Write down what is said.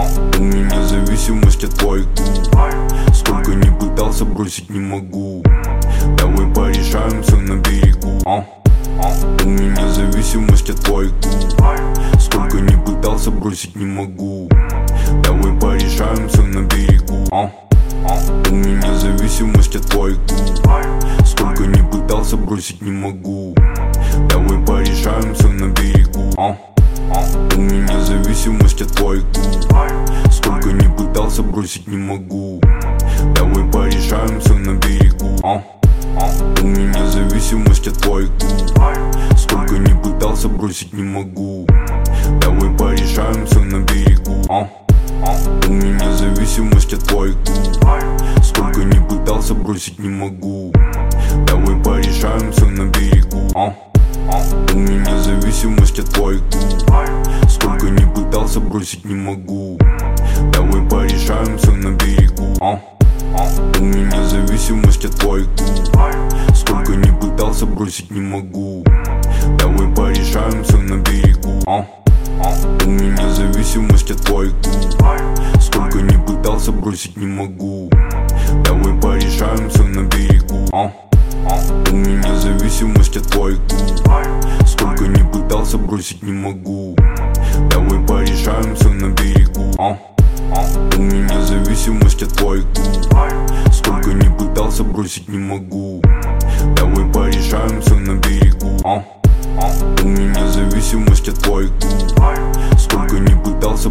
У меня зависимость от твоих губ. Сколько не пытался, бросить не могу. Давай порешаем все на берегу. У меня зависимость от твоих губ. Сколько не пытался, бросить не могу. Давай порешаем все на берегу. У меня зависимость от твоих губ. Сколько не пытался, бросить не могу. Давай порешаем все на берегу. У меня зависимость от твоих губ. Сколько не пытался, бросить не могу. Давай порешаем все на берегу. У меня зависимость от твоих губ. Сколько не пытался, бросить не могу. Давай порешаем все на берегу. У меня зависимость от твоих губ. Сколько не пытался, бросить не могу. Давай порешаем все на берегу. У меня зависимость от твоих губ. Сколько не пытался, бросить не могу. Давай порешаем все на берегу. У меня зависимость от твоих губ. Сколько не пытался, бросить не могу. Давай порешаем все на берегу. У меня зависимость от твоих губ. Сколько не пытался, бросить не могу. Давай порешаем все на берегу. У меня зависимость от твоих губ. Сколько не пытался, бросить не могу. Давай порешаем все на берегу. У меня зависимость от твоих губ. Сколько не пытался, бросить не могу. Давай порешаем все на берегу. У меня зависимость от твоих губ. Сколько не пытался